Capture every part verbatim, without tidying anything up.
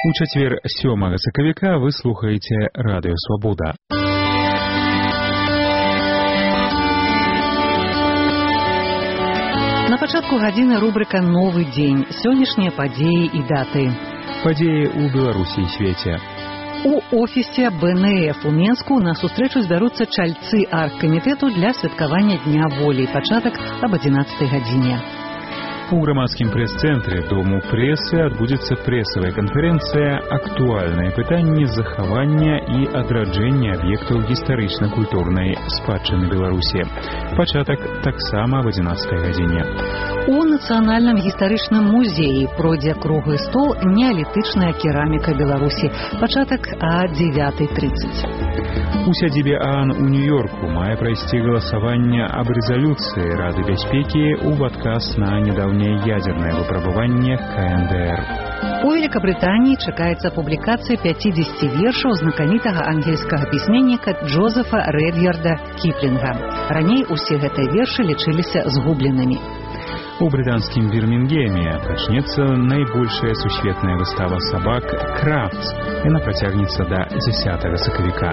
У чацвер сёмага сакавіка вы слухаеце радыё Свабода. На пачатку гадзіны рубрыка «Новы дзень». Сённяшнія падзеі і даты. Падзеі ў Беларусі і свеце. У офісе бэ эн эф у Менску на сустрэчу збяруцца чальцы аргкамітэту для святкавання Дня волі. Пачатак аб адзінаццатай гадзіне. У грамадскім прэс-цэнтры Дому прэсы адбудзецца прэсавая канферэнцыя «Актуальныя пытанні захавання і адраджэння аб'ектаў гістарычна-культурнай спадчыны Беларусі». Пачатак таксама аб адзінаццатай гадзіне. У Нацыянальным гістарычным музеі пройдзе круглы стол «Неалітычная кераміка Беларусі». Пачатак о дзевятай тридцать. У сядзібе ААН у Нью-Йорку мае прайсці галасаванне аб рэзалюцыі Рады бяспекі ў адказ на нядаўняе ядзернае выпрабаванне ка эн дэ эр. У Великобритании чакаецца публікацыя пяцідзесяці вершаў знакамітага ангельскага пісьменніка Джозефа Ред'ярда Кіплінга. Раней усе гэтыя вершы лічыліся згубленымі. У брытанскім Бірмінгеме пачнецца найбольшая сусветная выстава сабак «Крафтс». Яна працягнецца да дзесятага сакавіка.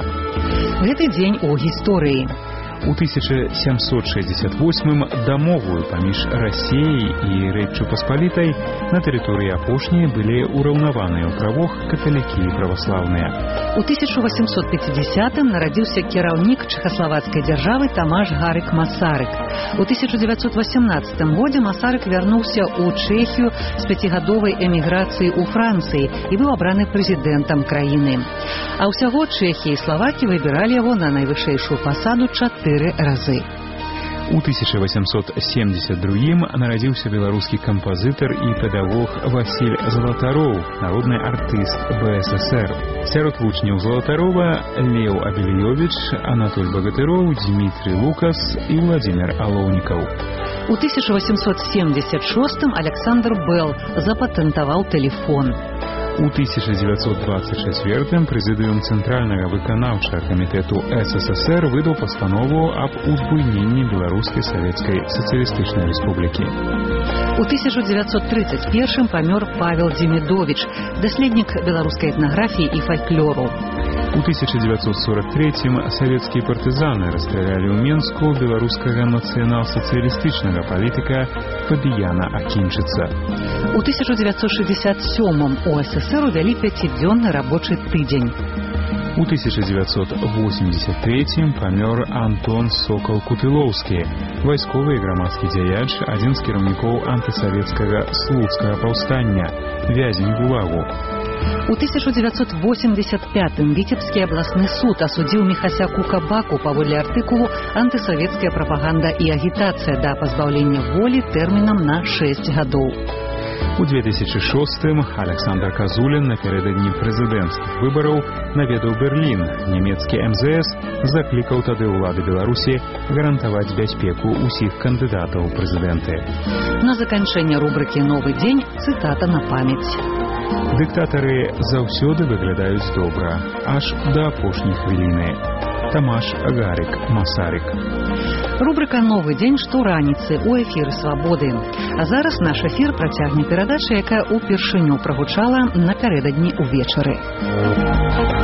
Гэты дзень у гісторыі. У тысяча сямсот шэсцьдзесят восьмым дамовую паміж Расіяй і Рэччу Паспалітай на тэрыторыі апошняй былі ўраўнаваныя ў правах каталікі і праваслаўныя. У тысяча восемьсот пятидесятым нарадзіўся кіраўнік чэхаславацкай дзяржавы Тамаш Гарык Масарык. У тысяча девятьсот восемнадцатым годзе Масарык вярнуўся ў Чэхію з пяцігадовай эміграцыі ў Францыі і быў абраны прэзідэнтам краіны. А ўсяго Чэхія і Славакі выбіралі яго на найвышэйшую пасаду чатыры разы. У тысяча восемьсот семьдесят другім нарадзіўся беларускі кампазітар і педагог Васіль Залатароў, народны артыст бэ эс эс эр. Сярод вучняў Залатарова Леў Абелёвіч, Анатоль Багатыроў, Дмітрий Лукас і Владимир Алоўнікаў. У тысяча восемьсот семьдесят шостым Александр Белл запатэнтаваў тэлефон. У тысяча девятьсот двадцать четвёртым прэзідыум Цэнтральнага выканаўчага камітэту эс эс эс эр выдаў пастанову аб узбуйненні Беларускай Савецкай Сацыялістычнай Рэспублікі. У тысяча девятьсот тридцать первым памёр Павел Демидович, даследнік беларускай этнаграфіі і фальклору. У тысяча девятьсот сорок третьем савецкія партызаны расстралялі ў Менску беларускага нацыянал-сацыялістычнага палітыка Фабіяна Акінчыца. У тысяча девятьсот шестьдесят семьм у эс эс эр увялі пяцідзённы рабочы тыдзень. У тысяча девятьсот восемьдесят третьем памёр Антон Сокал-Кутылоўскі, вайсковы і грамадскі дзяяч, адзін з кіраўнікоў антысавецкага слуцкага паўстання, вязень ГУЛАГу. У тысяча девятьсот восемьдесят пятым Віцебскі абласны суд асудзіў Міхася Кукабаку паводле артыкулу «Антысавецкая прапаганда і агітацыя» да пазбаўлення волі тэрмінам на шэсць гадоў. У две тысячи шостым Александр Казулін напярэдадні прэзідэнцкіх выбараў наведаў Берлін. Нямецкі эм зэ эс заклікаў тады ўлады Беларусі гарантаваць бяспеку ўсіх кандыдатаў у прэзідэнты. На заканчэнне рубрыкі «Новы дзень» цытата на памяць. Дыктатары заўсёды выглядаюць добра, аж да апошняй хвіліны. Тамаш Гарык Масарык. Рубрыка «Новы дзень» штораніцы ў эфіры Свабоды. А зараз наш эфір працягне перадача, якая ўпершыню прагучала напярэдадні ўвечары.